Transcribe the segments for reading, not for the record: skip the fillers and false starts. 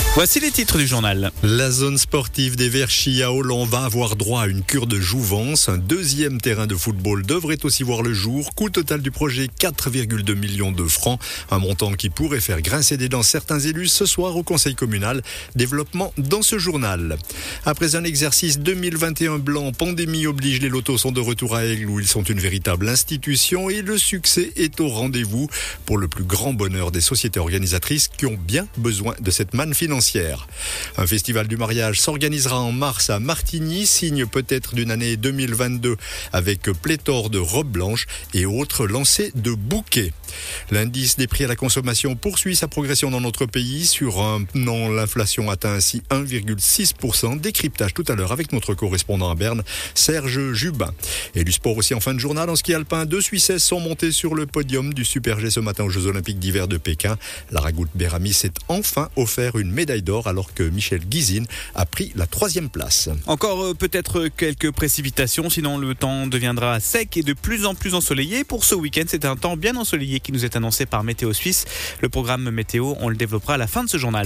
Voici les titres du journal. La zone sportive des Verchis à Holland va avoir droit à une cure de jouvence. Un deuxième terrain de football devrait aussi voir le jour. Coût total du projet 4,2 millions de francs. Un montant qui pourrait faire grincer des dents certains élus ce soir au conseil communal. Développement dans ce journal. Après un exercice 2021 blanc, pandémie oblige, les lotos sont de retour à Aigle où ils sont une véritable institution et le succès est au rendez-vous pour le plus grand bonheur des sociétés organisatrices qui ont bien besoin de cette manne financière. Un festival du mariage s'organisera en mars à Martigny, signe peut-être d'une année 2022 avec pléthore de robes blanches et autres lancers de bouquets. L'indice des prix à la consommation poursuit sa progression dans notre pays. Sur un an, l'inflation atteint ainsi 1,6%. Décryptage tout à l'heure avec notre correspondant à Berne, Serge Jubin. Et du sport aussi en fin de journal. En ski alpin, 2 Suissesses sont montés sur le podium du Super G ce matin aux Jeux Olympiques d'hiver de Pékin. Lara Goutte-Berami s'est enfin offert une médaille d'or alors que Michel Guizine a pris la 3e place. Encore peut-être quelques précipitations, sinon le temps deviendra sec et de plus en plus ensoleillé. Pour ce week-end, c'est un temps bien ensoleillé qui nous est annoncé par Météo Suisse. Le programme météo, on le développera à la fin de ce journal.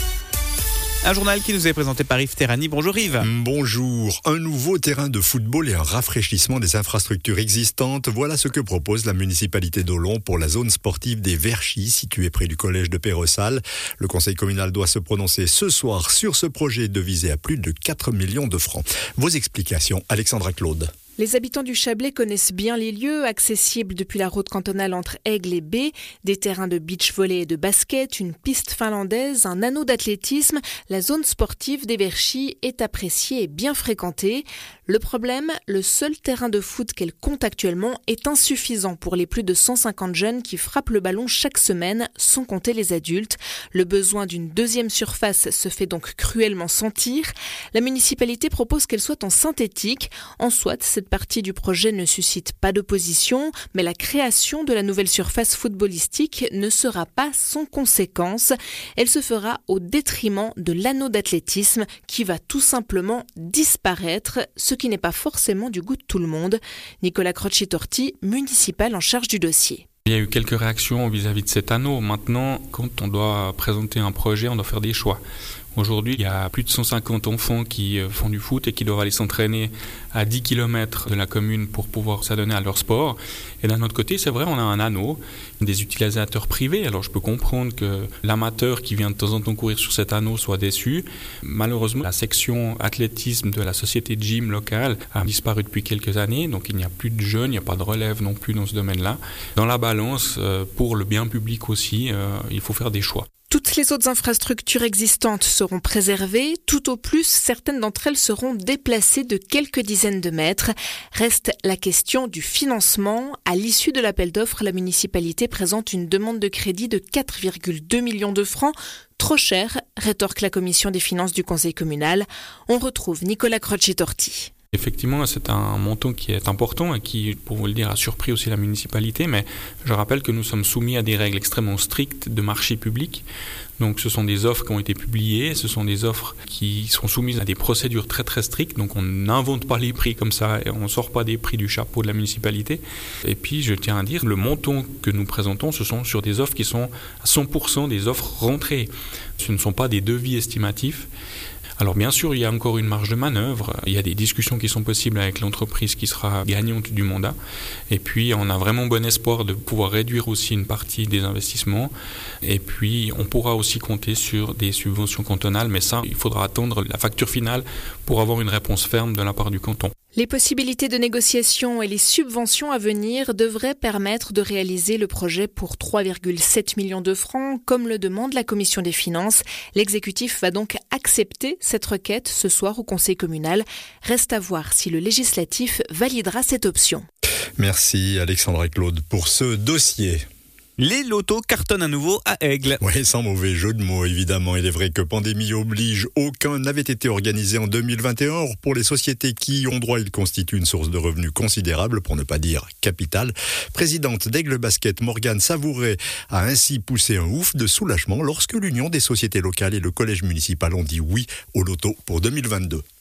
Un journal qui nous est présenté par Yves Terrani. Bonjour Yves. Bonjour. Un nouveau terrain de football et un rafraîchissement des infrastructures existantes. Voilà ce que propose la municipalité d'Holland pour la zone sportive des Verchis, située près du collège de Pérossal. Le conseil communal doit se prononcer ce soir sur ce projet devisé à plus de 4 millions de francs. Vos explications, Alexandra Claude. Les habitants du Chablais connaissent bien les lieux, accessibles depuis la route cantonale entre Aigle et B, des terrains de beach-volley et de basket, une piste finlandaise, un anneau d'athlétisme. La zone sportive des Verchis est appréciée et bien fréquentée. Le problème, le seul terrain de foot qu'elle compte actuellement est insuffisant pour les plus de 150 jeunes qui frappent le ballon chaque semaine, sans compter les adultes. Le besoin d'une deuxième surface se fait donc cruellement sentir. La municipalité propose qu'elle soit en synthétique. En soit, cette partie du projet ne suscite pas d'opposition, mais la création de la nouvelle surface footballistique ne sera pas sans conséquence. Elle se fera au détriment de l'anneau d'athlétisme qui va tout simplement disparaître, ce qui n'est pas forcément du goût de tout le monde. Nicolas Crocci-Torti, municipal en charge du dossier. Il y a eu quelques réactions vis-à-vis de cet anneau. Maintenant, quand on doit présenter un projet, on doit faire des choix. Aujourd'hui, il y a plus de 150 enfants qui font du foot et qui doivent aller s'entraîner à 10 km de la commune pour pouvoir s'adonner à leur sport. Et d'un autre côté, c'est vrai, on a un anneau, des utilisateurs privés. Alors je peux comprendre que l'amateur qui vient de temps en temps courir sur cet anneau soit déçu. Malheureusement, la section athlétisme de la société de gym locale a disparu depuis quelques années. Donc il n'y a plus de jeunes, il n'y a pas de relève non plus dans ce domaine-là. Dans la balance, pour le bien public aussi, il faut faire des choix. Toutes les autres infrastructures existantes seront préservées. Tout au plus, certaines d'entre elles seront déplacées de quelques dizaines de mètres. Reste la question du financement. À l'issue de l'appel d'offres, la municipalité présente une demande de crédit de 4,2 millions de francs. Trop cher, rétorque la commission des finances du conseil communal. On retrouve Nicolas Crocci-Torti. Effectivement, c'est un montant qui est important et qui, pour vous le dire, a surpris aussi la municipalité. Mais je rappelle que nous sommes soumis à des règles extrêmement strictes de marché public. Donc ce sont des offres qui ont été publiées, ce sont des offres qui sont soumises à des procédures très très strictes. Donc on n'invente pas les prix comme ça et on ne sort pas des prix du chapeau de la municipalité. Et puis je tiens à dire, le montant que nous présentons, ce sont sur des offres qui sont à 100% des offres rentrées. Ce ne sont pas des devis estimatifs. Alors bien sûr, il y a encore une marge de manœuvre, il y a des discussions qui sont possibles avec l'entreprise qui sera gagnante du mandat, et puis on a vraiment bon espoir de pouvoir réduire aussi une partie des investissements, et puis on pourra aussi compter sur des subventions cantonales, mais ça, il faudra attendre la facture finale pour avoir une réponse ferme de la part du canton. Les possibilités de négociation et les subventions à venir devraient permettre de réaliser le projet pour 3,7 millions de francs, comme le demande la commission des finances. L'exécutif va donc accepter cette requête ce soir au conseil communal. Reste à voir si le législatif validera cette option. Merci Alexandra Claude pour ce dossier. Les lotos cartonnent à nouveau à Aigle. Oui, sans mauvais jeu de mots, évidemment. Il est vrai que pandémie oblige, aucun n'avait été organisé en 2021. Or, pour les sociétés qui y ont droit, il constitue une source de revenus considérable, pour ne pas dire capitale. Présidente d'Aigle Basket, Morgane Savouret, a ainsi poussé un ouf de soulagement lorsque l'Union des sociétés locales et le collège municipal ont dit oui au loto pour 2022.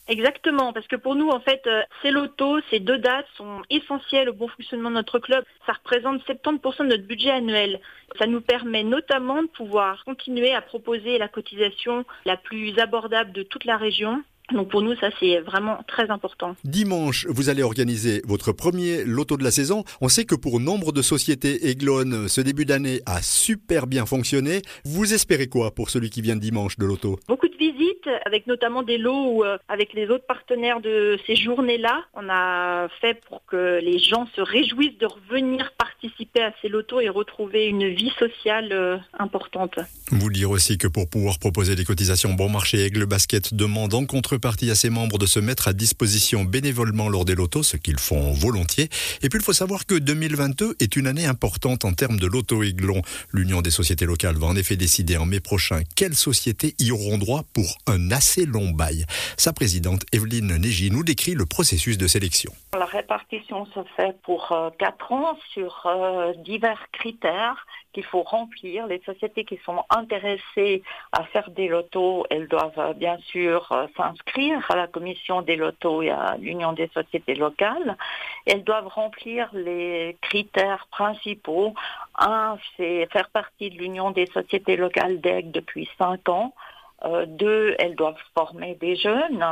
Exactement, parce que pour nous, en fait, ces lotos, ces 2 dates sont essentielles au bon fonctionnement de notre club. Ça représente 70% de notre budget annuel. Ça nous permet notamment de pouvoir continuer à proposer la cotisation la plus abordable de toute la région. Donc pour nous, ça c'est vraiment très important. Dimanche, vous allez organiser votre premier loto de la saison. On sait que pour nombre de sociétés aiglonnes, ce début d'année a super bien fonctionné. Vous espérez quoi pour celui qui vient dimanche de loto ? Beaucoup de visites, avec notamment des lots où, avec les autres partenaires de ces journées-là, on a fait pour que les gens se réjouissent de revenir participer à ces lotos et retrouver une vie sociale importante. Vous dire aussi que pour pouvoir proposer des cotisations bon marché, Aigle Basket demande en contrepartie à ses membres de se mettre à disposition bénévolement lors des lotos, ce qu'ils font volontiers. Et puis il faut savoir que 2022 est une année importante en termes de loto Aiglon. L'Union des sociétés locales va en effet décider en mai prochain quelles sociétés y auront droit pour un assez long bail. Sa présidente Evelyne Négy nous décrit le processus de sélection. La répartition se fait pour 4 ans sur divers critères qu'il faut remplir. Les sociétés qui sont intéressées à faire des lotos, elles doivent bien sûr s'inscrire à la commission des lotos et à l'Union des sociétés locales. Elles doivent remplir les critères principaux. 1, c'est faire partie de l'Union des sociétés locales d'Aigle depuis 5 ans. 2, elles doivent former des jeunes.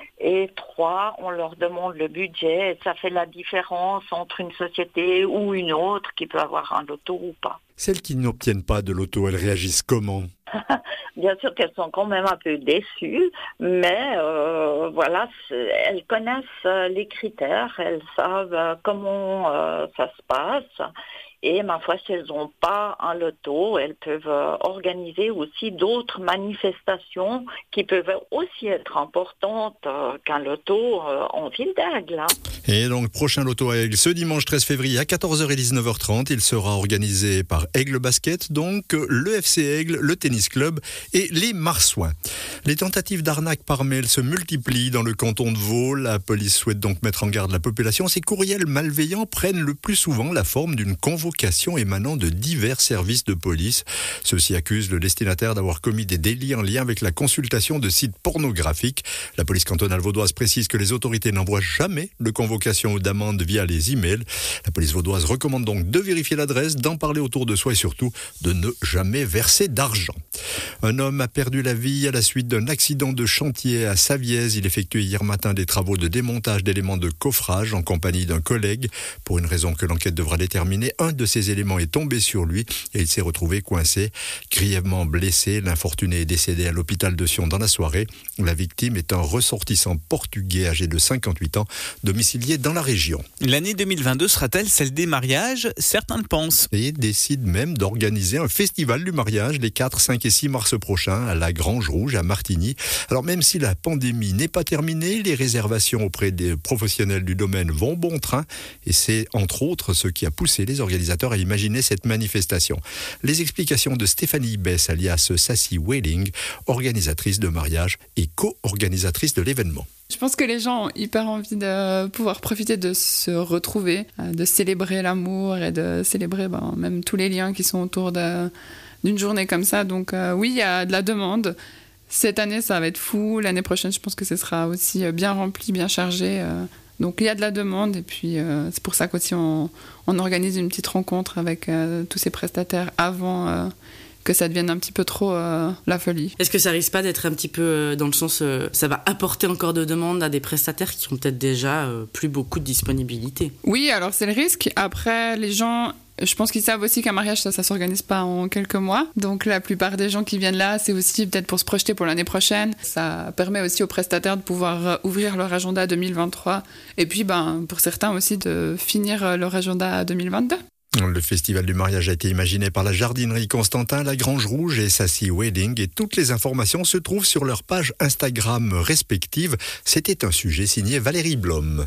Et 3, on leur demande le budget. Et ça fait la différence entre une société ou une autre qui peut avoir un loto ou pas. Celles qui n'obtiennent pas de loto, elles réagissent comment ? Bien sûr qu'elles sont quand même un peu déçues, mais voilà, elles connaissent les critères, elles savent comment ça se passe. Et ma foi, si elles n'ont pas un loto, elles peuvent organiser aussi d'autres manifestations qui peuvent aussi être importantes qu'un loto en ville d'Aigle. Et donc, prochain loto à Aigle, ce dimanche 13 février à 14h et 19h30. Il sera organisé par Aigle Basket, donc le FC Aigle, le Tennis Club et les Marsouins. Les tentatives d'arnaque par mail se multiplient dans le canton de Vaud. La police souhaite donc mettre en garde la population. Ces courriels malveillants prennent le plus souvent la forme d'une convocation émanant de divers services de police. Ceux-ci accusent le destinataire d'avoir commis des délits en lien avec la consultation de sites pornographiques. La police cantonale vaudoise précise que les autorités n'envoient jamais de convocation ou d'amende via les emails. La police vaudoise recommande donc de vérifier l'adresse, d'en parler autour de soi et surtout de ne jamais verser d'argent. Un homme a perdu la vie à la suite d'un accident de chantier à Savièse. Il effectuait hier matin des travaux de démontage d'éléments de coffrage en compagnie d'un collègue. Pour une raison que l'enquête devra déterminer, un de ces éléments est tombé sur lui et il s'est retrouvé coincé. Grièvement blessé, l'infortuné est décédé à l'hôpital de Sion dans la soirée. La victime est un ressortissant portugais âgé de 58 ans, domicilié dans la région. L'année 2022 sera-t-elle celle des mariages ? Certains le pensent. Et décide même d'organiser un festival du mariage les 4, 5 et 6 mars prochains à la Grange Rouge à Martigny. Alors même si la pandémie n'est pas terminée, les réservations auprès des professionnels du domaine vont bon train et c'est entre autres ce qui a poussé les organisateurs à imaginer cette manifestation. Les explications de Stéphanie Bess, alias Sassy Wedding, organisatrice de mariage et co-organisatrice de l'événement. Je pense que les gens ont hyper envie de pouvoir profiter de se retrouver, de célébrer l'amour et de célébrer même tous les liens qui sont autour d'une journée comme ça. Donc oui, il y a de la demande. Cette année, ça va être fou. L'année prochaine, je pense que ce sera aussi bien rempli, bien chargé. Donc il y a de la demande et puis c'est pour ça qu'aussi on organise une petite rencontre avec tous ces prestataires avant que ça devienne un petit peu trop la folie. Est-ce que ça risque pas d'être un petit peu dans le sens ça va apporter encore de demandes à des prestataires qui ont peut-être déjà plus beaucoup de disponibilité ? Oui, alors c'est le risque. Après, les gens... Je pense qu'ils savent aussi qu'un mariage, ça s'organise pas en quelques mois. Donc la plupart des gens qui viennent là, c'est aussi peut-être pour se projeter pour l'année prochaine. Ça permet aussi aux prestataires de pouvoir ouvrir leur agenda 2023. Et puis pour certains aussi de finir leur agenda 2022. Le festival du mariage a été imaginé par la jardinerie Constantin, la Grange Rouge et Sassy Wedding et toutes les informations se trouvent sur leurs pages Instagram respectives. C'était un sujet signé Valérie Blom.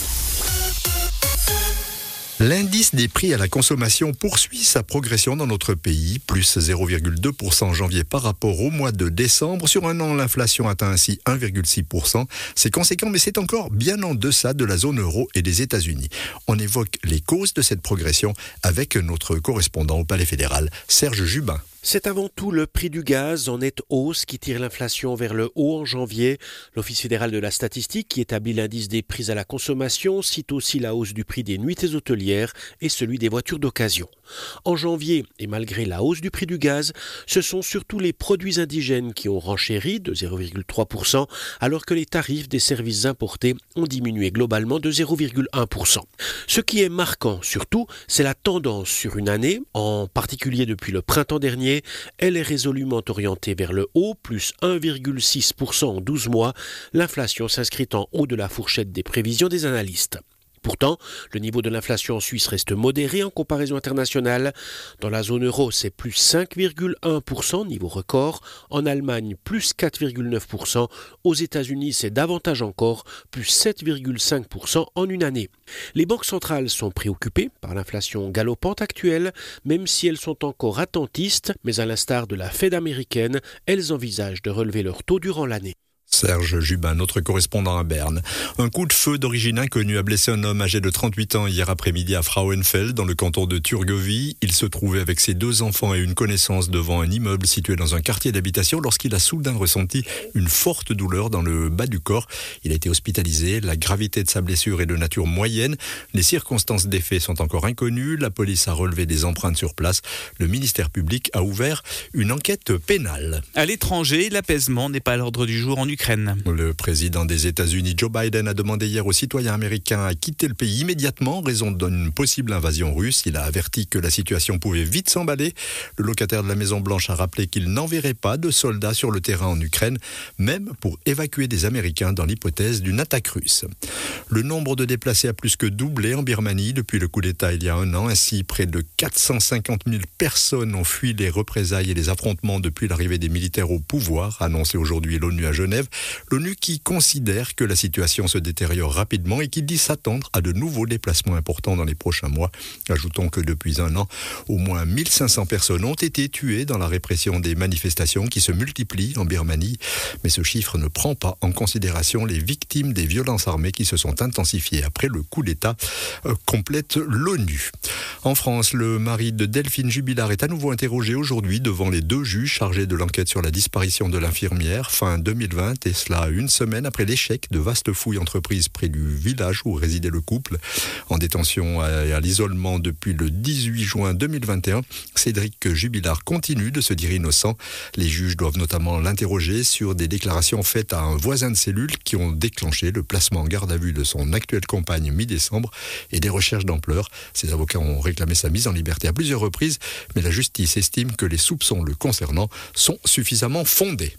L'indice des prix à la consommation poursuit sa progression dans notre pays, plus 0,2% en janvier par rapport au mois de décembre. Sur un an, l'inflation atteint ainsi 1,6%. C'est conséquent, mais c'est encore bien en deçà de la zone euro et des États-Unis. On évoque les causes de cette progression avec notre correspondant au Palais fédéral, Serge Jubin. C'est avant tout le prix du gaz en nette hausse qui tire l'inflation vers le haut en janvier. L'Office fédéral de la statistique, qui établit l'indice des prix à la consommation, cite aussi la hausse du prix des nuitées hôtelières et celui des voitures d'occasion. En janvier, et malgré la hausse du prix du gaz, ce sont surtout les produits indigènes qui ont renchéri de 0,3%, alors que les tarifs des services importés ont diminué globalement de 0,1%. Ce qui est marquant surtout, c'est la tendance sur une année, en particulier depuis le printemps dernier. Elle est résolument orientée vers le haut, plus 1,6% en 12 mois, l'inflation s'inscrit en haut de la fourchette des prévisions des analystes. Pourtant, le niveau de l'inflation en Suisse reste modéré en comparaison internationale. Dans la zone euro, c'est plus 5,1%, niveau record. En Allemagne, plus 4,9%. Aux États-Unis, c'est davantage encore, plus 7,5% en une année. Les banques centrales sont préoccupées par l'inflation galopante actuelle, même si elles sont encore attentistes, mais à l'instar de la Fed américaine, elles envisagent de relever leur taux durant l'année. Serge Jubin, notre correspondant à Berne. Un coup de feu d'origine inconnue a blessé un homme âgé de 38 ans hier après-midi à Frauenfeld, dans le canton de Thurgovie. Il se trouvait avec ses 2 enfants et une connaissance devant un immeuble situé dans un quartier d'habitation lorsqu'il a soudain ressenti une forte douleur dans le bas du corps. Il a été hospitalisé. La gravité de sa blessure est de nature moyenne. Les circonstances des faits sont encore inconnues. La police a relevé des empreintes sur place. Le ministère public a ouvert une enquête pénale. À l'étranger, l'apaisement n'est pas à l'ordre du jour en Ukraine. Le président des États-Unis, Joe Biden, a demandé hier aux citoyens américains à quitter le pays immédiatement en raison d'une possible invasion russe. Il a averti que la situation pouvait vite s'emballer. Le locataire de la Maison-Blanche a rappelé qu'il n'enverrait pas de soldats sur le terrain en Ukraine, même pour évacuer des Américains dans l'hypothèse d'une attaque russe. Le nombre de déplacés a plus que doublé en Birmanie depuis le coup d'État il y a un an. Ainsi, près de 450 000 personnes ont fui les représailles et les affrontements depuis l'arrivée des militaires au pouvoir, a annoncé aujourd'hui l'ONU à Genève. L'ONU qui considère que la situation se détériore rapidement et qui dit s'attendre à de nouveaux déplacements importants dans les prochains mois. Ajoutons que depuis un an, au moins 1500 personnes ont été tuées dans la répression des manifestations qui se multiplient en Birmanie. Mais ce chiffre ne prend pas en considération les victimes des violences armées qui se sont intensifiées après le coup d'État, complète l'ONU. En France, le mari de Delphine Jubilard est à nouveau interrogé aujourd'hui devant les 2 juges chargés de l'enquête sur la disparition de l'infirmière fin 2020. Et cela une semaine après l'échec de vastes fouilles entreprises près du village où résidait le couple. En détention et à l'isolement depuis le 18 juin 2021, Cédric Jubilard continue de se dire innocent. Les juges doivent notamment l'interroger sur des déclarations faites à un voisin de cellule qui ont déclenché le placement en garde à vue de son actuelle compagne mi-décembre et des recherches d'ampleur. Ses avocats ont réclamé sa mise en liberté à plusieurs reprises, mais la justice estime que les soupçons le concernant sont suffisamment fondés.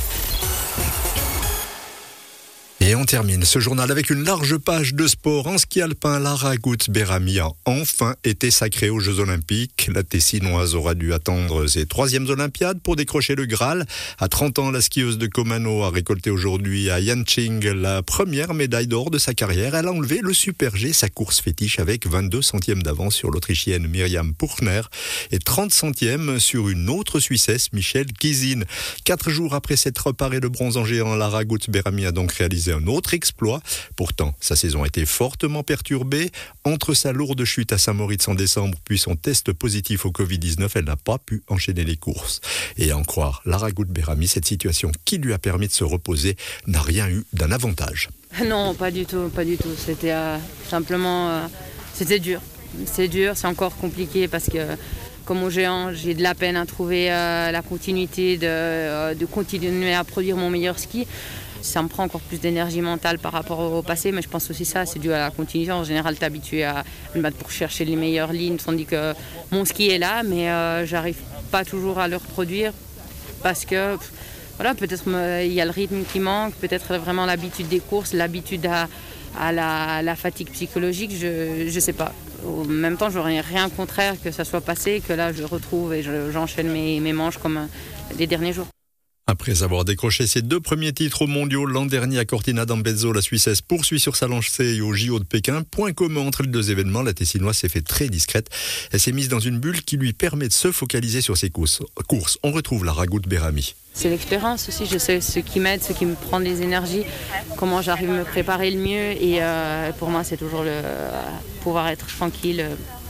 Et on termine ce journal avec une large page de sport. En ski alpin, Lara Gouts-Berami a enfin été sacrée aux Jeux Olympiques. La Tessinoise aura dû attendre ses 3e Olympiades pour décrocher le Graal. À 30 ans, la skieuse de Komano a récolté aujourd'hui à Yanqing la première médaille d'or de sa carrière. Elle a enlevé le Super G, sa course fétiche, avec 22 centièmes d'avance sur l'Autrichienne Myriam Puchner et 30 centièmes sur une autre Suissesse, Michelle Kizin. 4 jours après s'être reparée de bronze en géant, Lara Gouts-Berami a donc réalisé un autre exploit. Pourtant, sa saison a été fortement perturbée. Entre sa lourde chute à Saint-Moritz en décembre, puis son test positif au Covid-19, elle n'a pas pu enchaîner les courses. Et à en croire Lara Gouts-Berami, cette situation qui lui a permis de se reposer n'a rien eu d'un avantage. Non, pas du tout. C'était simplement... c'était dur. C'est dur, c'est encore compliqué parce que comme au géant, j'ai de la peine à trouver la continuité de continuer à produire mon meilleur ski. Ça me prend encore plus d'énergie mentale par rapport au passé, mais je pense aussi ça, c'est dû à la continuité. En général, tu es habitué à me battre pour chercher les meilleures lignes, tandis que mon ski est là, mais j'arrive pas toujours à le reproduire parce que voilà, peut-être il y a le rythme qui manque, peut-être vraiment l'habitude des courses, l'habitude à la fatigue psychologique, je sais pas. En même temps, j'aurais rien contraire que ça soit passé, que là je retrouve et j'enchaîne mes manches comme les derniers jours. Après avoir décroché ses 2 premiers titres mondiaux l'an dernier à Cortina d'Ampezzo, la Suissesse poursuit sur sa lancée au JO de Pékin. Point commun entre les 2 événements, la Tessinoise s'est fait très discrète. Elle s'est mise dans une bulle qui lui permet de se focaliser sur ses courses. On retrouve Lara Gouts-Berami. C'est l'expérience aussi, je sais ce qui m'aide, ce qui me prend des énergies, comment j'arrive à me préparer le mieux. Et pour moi, c'est toujours pouvoir être tranquille,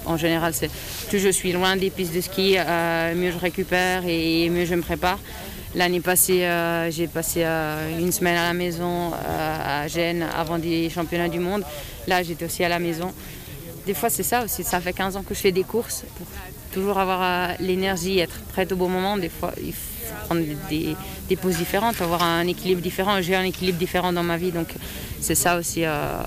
En général, plus je suis loin des pistes de ski, mieux je récupère et mieux je me prépare. L'année passée, j'ai passé une semaine à la maison à Gênes avant des championnats du monde. Là, j'étais aussi à la maison. Des fois, c'est ça aussi. Ça fait 15 ans que je fais des courses pour toujours avoir l'énergie, être prête au bon moment. Des fois, il faut prendre des pauses différentes, avoir un équilibre différent. J'ai un équilibre différent dans ma vie, donc c'est ça aussi.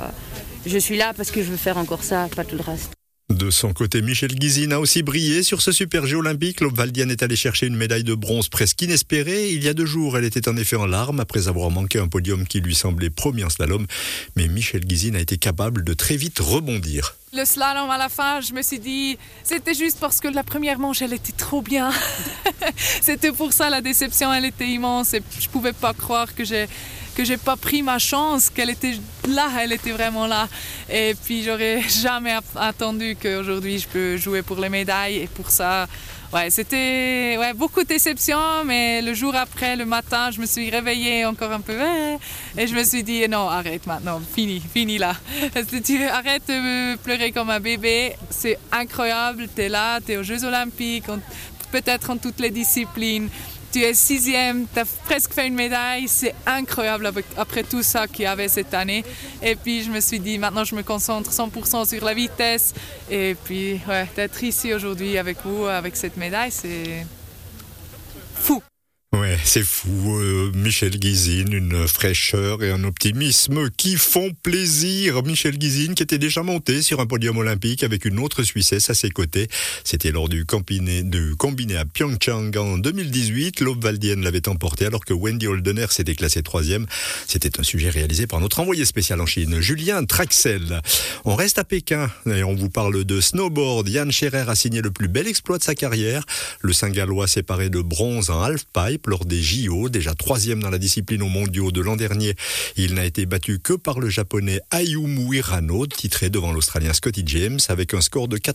Je suis là parce que je veux faire encore ça, pas tout le reste. De son côté, Michèle Guizine a aussi brillé sur ce super jeu olympique. L'Obvaldienne est allée chercher une médaille de bronze presque inespérée. Il y a 2 jours, elle était en effet en larmes après avoir manqué un podium qui lui semblait promis en slalom. Mais Michèle Guizine a été capable de très vite rebondir. Le slalom à la fin, je me suis dit, c'était juste parce que la première manche, elle était trop bien. C'était pour ça la déception, elle était immense. Et je pouvais pas croire que j'ai pas pris ma chance, qu'elle était là, elle était vraiment là. Et puis j'aurais jamais attendu qu'aujourd'hui je peux jouer pour les médailles. Et pour ça, c'était beaucoup de déception, mais le jour après, le matin, je me suis réveillée encore un peu et je me suis dit non, arrête maintenant, fini là. Arrête de pleurer comme un bébé, c'est incroyable, t'es là, t'es aux Jeux Olympiques, peut-être en toutes les disciplines. Tu es 6e, tu as presque fait une médaille, c'est incroyable après tout ça qu'il y avait cette année. Et puis je me suis dit, maintenant je me concentre 100% sur la vitesse. Et puis d'être ici aujourd'hui avec vous, avec cette médaille, c'est fou. Ouais, c'est fou. Michèle Guizine, une fraîcheur et un optimisme qui font plaisir. Michèle Guizine qui était déjà montée sur un podium olympique avec une autre Suissesse à ses côtés. C'était lors du combiné à Pyeongchang en 2018. L'Obvaldienne l'avait emporté alors que Wendy Holdener s'était classée 3e. C'était un sujet réalisé par notre envoyé spécial en Chine, Julien Traxel. On reste à Pékin et on vous parle de snowboard. Yann Scherer a signé le plus bel exploit de sa carrière. Le Saint-Gallois s'est paré de bronze en halfpipe lors des JO, déjà 3e dans la discipline aux mondiaux de l'an dernier. Il n'a été battu que par le japonais Ayumu Hirano, titré devant l'Australien Scotty James, avec un score de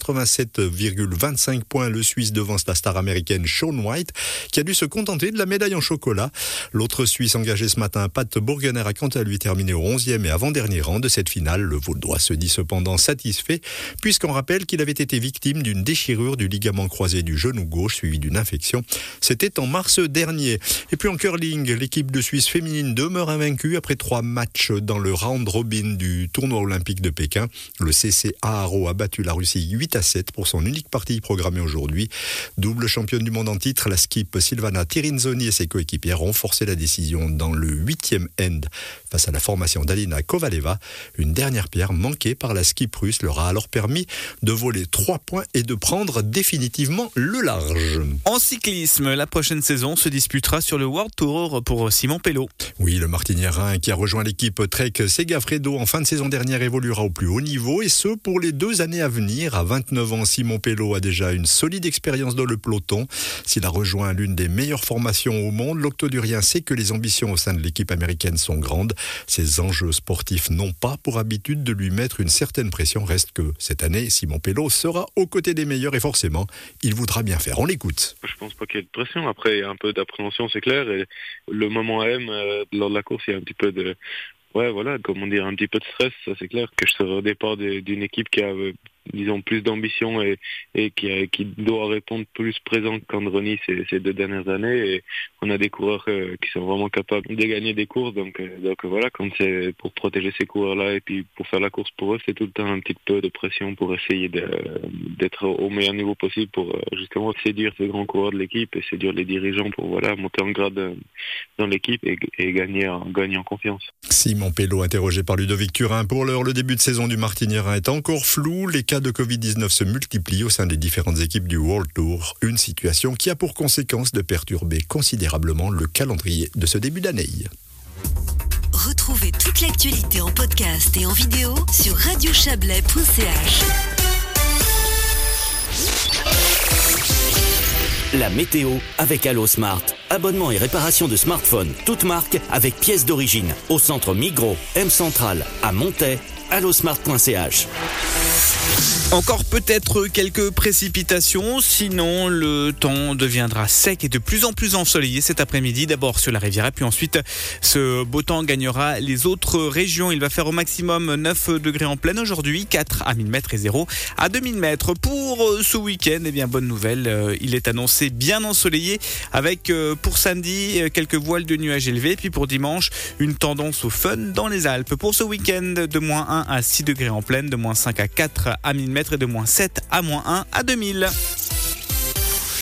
87,25 points. Le Suisse devance la star américaine Shaun White, qui a dû se contenter de la médaille en chocolat. L'autre Suisse engagé ce matin, Pat Burgener, a quant à lui terminé au 11e et avant-dernier rang de cette finale. Le Vaudois se dit cependant satisfait, puisqu'on rappelle qu'il avait été victime d'une déchirure du ligament croisé du genou gauche, suivi d'une infection. C'était en mars dernier. Et puis en curling, l'équipe de Suisse féminine demeure invaincue après 3 matchs dans le round robin du tournoi olympique de Pékin. Le CC Aaro a battu la Russie 8-7 pour son unique partie programmée aujourd'hui. Double championne du monde en titre, la skip Silvana Tirinzoni et ses coéquipières ont forcé la décision dans le 8e end face à la formation d'Alina Kovaleva. Une dernière pierre manquée par la skip russe leur a alors permis de voler 3 points et de prendre définitivement le large. En cyclisme, la prochaine saison se disputera sur le World Tour pour Simon Pelot. Oui, le Martiniérin qui a rejoint l'équipe Trek Segafredo en fin de saison dernière évoluera au plus haut niveau et ce pour les 2 années à venir. À 29 ans, Simon Pelot a déjà une solide expérience dans le peloton. S'il a rejoint l'une des meilleures formations au monde, l'Octodurien sait que les ambitions au sein de l'équipe américaine sont grandes. Ses enjeux sportifs n'ont pas pour habitude de lui mettre une certaine pression. Reste que cette année, Simon Pelot sera aux côtés des meilleurs et forcément, il voudra bien faire. On l'écoute. Je pense pas qu'il y ait de pression. Après, il y a un peu d'appréhension, c'est clair. Et le moment M, lors de la course, il y a un petit peu de... un petit peu de stress, ça c'est clair. Que je serai au départ d'une équipe qui a, plus d'ambition et qui doit répondre plus présent qu'Androni ces 2 dernières années. Et on a des coureurs qui sont vraiment capables de gagner des courses. Donc voilà, quand c'est pour protéger ces coureurs-là et puis pour faire la course pour eux, c'est tout le temps un petit peu de pression pour essayer d'être au meilleur niveau possible pour justement séduire ces grands coureurs de l'équipe et séduire les dirigeants pour monter en grade dans l'équipe et gagner en confiance. Simon Pelot interrogé par Ludovic Turin. Pour l'heure, le début de saison du Martiniérin est encore flou. Les cas de Covid-19 se multiplient au sein des différentes équipes du World Tour. Une situation qui a pour conséquence de perturber considérablement le calendrier de ce début d'année. Retrouvez toute l'actualité en podcast et en vidéo sur radiochablais.ch. La météo avec Allosmart. Abonnement et réparation de smartphones, toutes marques avec pièces d'origine. Au centre Migros, M Central, à Montaix, allosmart.ch. Encore peut-être quelques précipitations, sinon le temps deviendra sec et de plus en plus ensoleillé cet après-midi, d'abord sur la Riviera, puis ensuite ce beau temps gagnera les autres régions. Il va faire au maximum 9 degrés en pleine aujourd'hui, 4 à 1000 mètres et 0 à 2000 mètres. Pour ce week-end, eh bien bonne nouvelle, il est annoncé bien ensoleillé avec pour samedi quelques voiles de nuages élevés, puis pour dimanche une tendance au fun dans les Alpes. Pour ce week-end, de moins 1 à 6 degrés en pleine, de moins 5 à 4 à 1000 mètres et de moins 7 à moins 1 à 2000.